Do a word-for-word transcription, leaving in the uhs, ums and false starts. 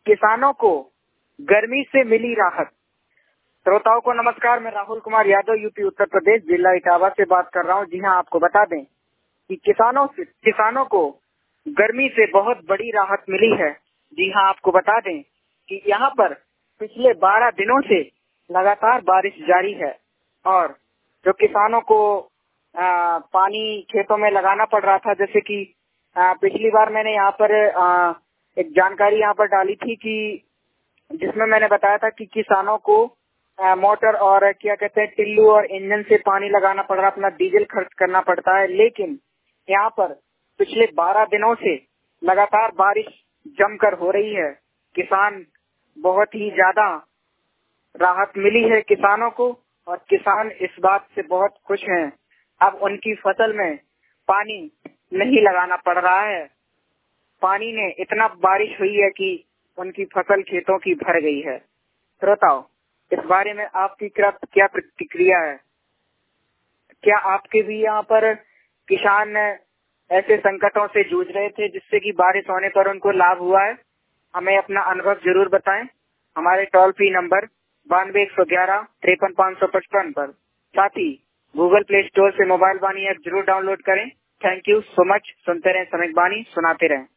किसानों को गर्मी से मिली राहत। श्रोताओं को नमस्कार, मैं राहुल कुमार यादव यूपी उत्तर प्रदेश जिला इटावा से बात कर रहा हूं। जी हां, आपको बता दें कि किसानों से किसानों को गर्मी से बहुत बड़ी राहत मिली है। जी हां, आपको बता दें कि यहां पर पिछले बारह दिनों से लगातार बारिश जारी है और जो किसानों को आ, पानी खेतों में लगाना पड़ रहा था, जैसे कि आ, पिछली बार मैंने यहाँ पर आ, एक जानकारी यहाँ पर डाली थी कि जिसमें मैंने बताया था कि किसानों को आ, मोटर और क्या कहते हैं टिल्लू और इंजन से पानी लगाना पड़ रहा, अपना डीजल खर्च करना पड़ता है। लेकिन यहाँ पर पिछले बारह दिनों से लगातार बारिश जमकर हो रही है। किसान बहुत ही ज्यादा राहत मिली है किसानों को और किसान इस बात से बहुत खुश हैं। अब उनकी फसल में पानी नहीं लगाना पड़ रहा है। पानी ने इतना बारिश हुई है कि उनकी फसल खेतों की भर गई है। श्रोताओं, इस बारे में आपकी क्या प्रतिक्रिया है? क्या आपके भी यहाँ पर किसान ऐसे संकटों से जूझ रहे थे जिससे कि बारिश होने पर उनको लाभ हुआ है? हमें अपना अनुभव जरूर बताएं हमारे टोल फ्री नंबर बानवे एक सौ ग्यारह तिरपन पाँच सौ पचपन पर। साथ ही गूगल प्ले स्टोर से मोबाइल बानी ऐप जरूर डाउनलोड करें। Thank you so much. सुनते रहें समिक बानी, सुनाते रहें।